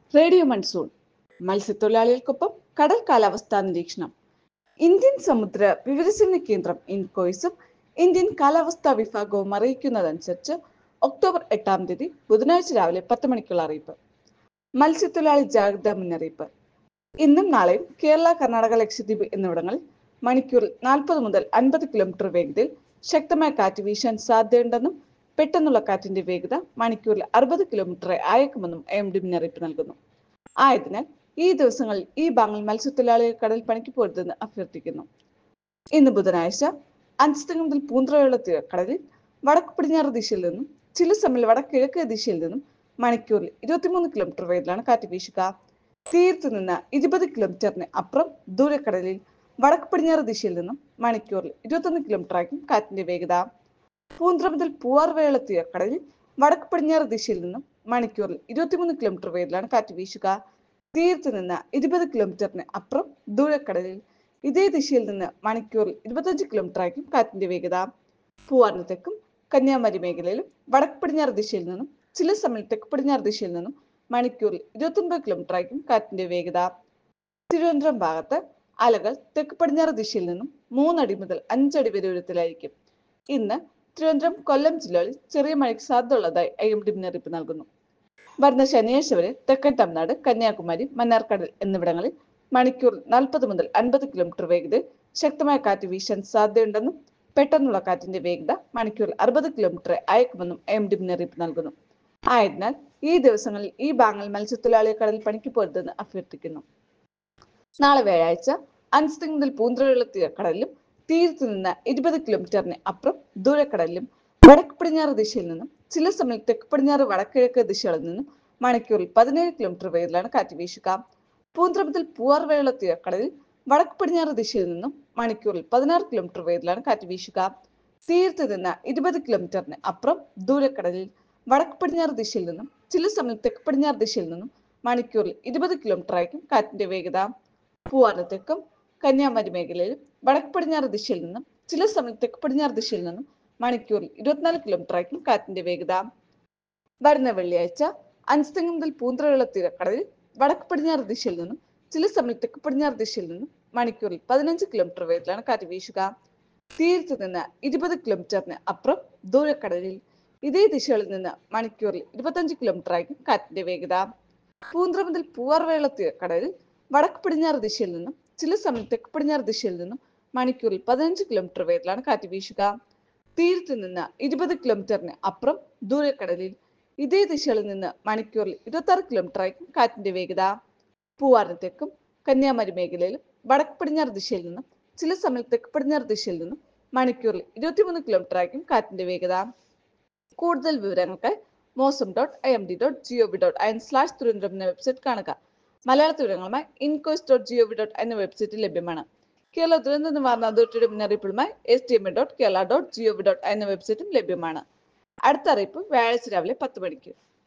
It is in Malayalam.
റേഡിയോ മൺസൂൺ മത്സ്യത്തൊഴിലാളികൾക്കൊപ്പം കടൽ കാലാവസ്ഥാ നിരീക്ഷണം. ഇന്ത്യൻ സമുദ്ര വിവരസേന കേന്ദ്രം ഇൻകോയ്സും ഇന്ത്യൻ കാലാവസ്ഥാ വിഭാഗവും അറിയിക്കുന്നതനുസരിച്ച് ഒക്ടോബർ 8 ബുധനാഴ്ച രാവിലെ 10 മണിക്കുള്ള അറിയിപ്പ്. മത്സ്യത്തൊഴിലാളി ജാഗ്രതാ മുന്നറിയിപ്പ്. ഇന്നും നാളെയും കേരള, കർണാടക, ലക്ഷദ്വീപ് എന്നിവിടങ്ങളിൽ മണിക്കൂറിൽ 40 മുതൽ 50 കിലോമീറ്റർ വേഗതയിൽ ശക്തമായ കാറ്റ് വീശാൻ സാധ്യതയുണ്ടെന്നും പെട്ടെന്നുള്ള കാറ്റിന്റെ വേഗത മണിക്കൂറിൽ 60 കിലോമീറ്റർ ആയേക്കുമെന്നും AMD മുന്നറിയിപ്പ് നൽകുന്നു. ആയതിനാൽ ഈ ദിവസങ്ങളിൽ ഈ ഭാഗങ്ങൾ മത്സ്യത്തൊഴിലാളികൾ കടൽ പണിക്ക് പോരുതെന്ന് അഭ്യർത്ഥിക്കുന്നു. ഇന്ന് ബുധനാഴ്ച അഞ്ചുതെങ്ങ് മുതൽ പൂന്തറയുള്ള തീരക്കടലിൽ വടക്ക് പടിഞ്ഞാറ് ദിശയിൽ നിന്നും ചില സമയം വടക്ക് കിഴക്ക് ദിശയിൽ നിന്നും മണിക്കൂറിൽ 23 കിലോമീറ്റർ വേഗത്തിലാണ് കാറ്റ് വീശുക. തീരത്ത് നിന്ന് 20 കിലോമീറ്ററിന് അപ്പുറം ദൂരക്കടലിൽ വടക്ക് പടിഞ്ഞാറ് ദിശയിൽ നിന്നും മണിക്കൂറിൽ 21 കിലോമീറ്റർ ആയിരിക്കും കാറ്റിന്റെ വേഗത. പൂന്തറ മുതൽ പൂവാർ വരെയുള്ള തീരക്കടലിൽ വടക്ക് പടിഞ്ഞാറ് ദിശയിൽ നിന്നും മണിക്കൂറിൽ 23 കിലോമീറ്റർ വേഗത്തിലാണ് കാറ്റ് വീശുക. തീരത്ത് നിന്ന് 20 കിലോമീറ്ററിന് അപ്പുറം ദൂരക്കടലിൽ ഇതേ ദിശയിൽ നിന്ന് മണിക്കൂറിൽ 25 കിലോമീറ്റർ ആയിരിക്കും കാറ്റിന്റെ വേഗത. പൂവാറിന് തെക്കും കന്യാകുമാരി മേഖലയിലും വടക്ക് പടിഞ്ഞാറ് ദിശയിൽ നിന്നും ചില സമയം തെക്ക് പടിഞ്ഞാറ് ദിശയിൽ നിന്നും മണിക്കൂറിൽ 29 കിലോമീറ്റർ ആയിരിക്കും കാറ്റിന്റെ വേഗത. തിരുവനന്തപുരം ഭാഗത്ത് അലകൾ തെക്ക് പടിഞ്ഞാറ് ദിശയിൽ നിന്നും 3 അടി മുതൽ 5 അടി വരെ ഉയരത്തിലായിരിക്കും. ഇന്ന് തിരുവനന്തപുരം, കൊല്ലം ജില്ലകളിൽ ചെറിയ മഴയ്ക്ക് സാധ്യതയുള്ളതായി AMD മുന്നറിയിപ്പ് നൽകുന്നു. വരുന്ന ശനിയാഴ്ച വരെ തെക്കൻ തമിഴ്നാട്, കന്യാകുമാരി, മന്നാർക്കടൽ എന്നിവിടങ്ങളിൽ മണിക്കൂറിൽ 40 മുതൽ 50 കിലോമീറ്റർ വേഗതയിൽ ശക്തമായ കാറ്റ് വീശാൻ സാധ്യതയുണ്ടെന്നും പെട്ടെന്നുള്ള കാറ്റിന്റെ വേഗത മണിക്കൂറിൽ 60 കിലോമീറ്റർ അയക്കുമെന്നും AMD മുന്നറിയിപ്പ് നൽകുന്നു. ആയതിനാൽ ഈ ദിവസങ്ങളിൽ ഈ ഭാഗങ്ങളിൽ മത്സ്യത്തൊഴിലാളികൾ കടൽ പണിക്ക് പോരുതെന്ന് അഭ്യർത്ഥിക്കുന്നു. നാളെ വ്യാഴാഴ്ച അഞ്ചുതെങ്ങ് മുതൽ പൂന്തറയുള്ള തീരക്കടലിലും തീരത്ത് നിന്ന് 20 കിലോമീറ്ററിന് അപ്പുറം ദൂരക്കടലിലും വടക്ക് പടിഞ്ഞാറ് ദിശയിൽ നിന്നും ചില സമയം തെക്ക് പടിഞ്ഞാറ് വടക്കിഴക്ക് ദിശകളിൽ നിന്നും മണിക്കൂറിൽ 17 കിലോമീറ്റർ വേഗത്തിലാണ് കാറ്റ് വീശുക. പൂന്തറ മുതൽ പൂവാർ വരെയുള്ള തീരക്കടലിൽ വടക്ക് പടിഞ്ഞാറ് ദിശയിൽ നിന്നും മണിക്കൂറിൽ 16 കിലോമീറ്റർ വേഗത്തിലാണ് കാറ്റ് വീശുക. തീരത്ത് നിന്ന് 20 കിലോമീറ്ററിന് അപ്പുറം ദൂരക്കടലിൽ വടക്ക് പടിഞ്ഞാറ് ദിശയിൽ നിന്നും ചില സമയം തെക്ക് പടിഞ്ഞാറ് ദിശയിൽ നിന്നും മണിക്കൂറിൽ 20 കിലോമീറ്റർ ആയിരിക്കും കാറ്റിന്റെ വേഗത. പൂവാറിന് തെക്കും കന്യാകുമാരി മേഖലയിലും വടക്ക് പടിഞ്ഞാറ് ദിശയിൽ നിന്നും ചില സമയം തെക്ക് പടിഞ്ഞാറ് ദിശയിൽ നിന്നും മണിക്കൂറിൽ 24 കിലോമീറ്റർ ആയിരിക്കും കാറ്റിന്റെ വേഗത. വരുന്ന വെള്ളിയാഴ്ച അഞ്ചുതെങ്ങ് മുതൽ പൂന്തറയുള്ള തീരക്കടലിൽ വടക്ക് പടിഞ്ഞാറ് ദിശയിൽ നിന്നും ചില സമയം തെക്ക് പടിഞ്ഞാറ് ദിശയിൽ നിന്നും മണിക്കൂറിൽ 15 കിലോമീറ്റർ വേഗത്തിലാണ് കാറ്റ് വീശുക. തീരത്ത് നിന്ന് 20 കിലോമീറ്ററിന് അപ്പുറം ദൂരക്കടലിൽ ഇതേ ദിശകളിൽ നിന്ന് മണിക്കൂറിൽ 25 കിലോമീറ്റർ ആയിരിക്കും കാറ്റിന്റെ വേഗത. പൂന്തറ മുതൽ പൂവാർ വരെയുള്ള തീരക്കടലിൽ വടക്ക് പടിഞ്ഞാറ് ദിശയിൽ നിന്നും ചില സമയം തെക്ക് പടിഞ്ഞാറ് ദിശയിൽ നിന്നും മണിക്കൂറിൽ 15 കിലോമീറ്റർ വേഗത്തിലാണ് കാറ്റ് വീശുക. തീരത്ത് നിന്ന് 20 കിലോമീറ്ററിന് അപ്പുറം ദൂരക്കടലിൽ ഇതേ ദിശകളിൽ നിന്ന് മണിക്കൂറിൽ 26 കിലോമീറ്റർ ആയിരിക്കും കാറ്റിന്റെ വേഗത. പൂവാറിന് തെക്കും കന്യാകുമാരി മേഖലയിലും വടക്ക് പടിഞ്ഞാറ് ദിശയിൽ നിന്നും ചില സമയം തെക്ക് പടിഞ്ഞാറ് ദിശയിൽ നിന്നും മണിക്കൂറിൽ 23 കിലോമീറ്റർ ആയിരിക്കും കാറ്റിന്റെ വേഗത. കൂടുതൽ വിവരങ്ങൾക്ക് mosam.imd.gov.in/തിരുവനന്തപുരം എന്ന വെബ്സൈറ്റ് കാണുക. മലയാള വിവരങ്ങളുമായി incois.gov.in എന്ന വെബ്സൈറ്റിൽ ലഭ്യമാണ്. കേരള ദുരന്ത നിവാരണ അതോറിറ്റിയുടെ മുന്നറിയിപ്പുമായി stma.kerala.gov.in എന്ന വെബ്സൈറ്റും ലഭ്യമാണ്. അടുത്ത അറിയിപ്പ് വ്യാഴാഴ്ച രാവിലെ 10 മണിക്ക്.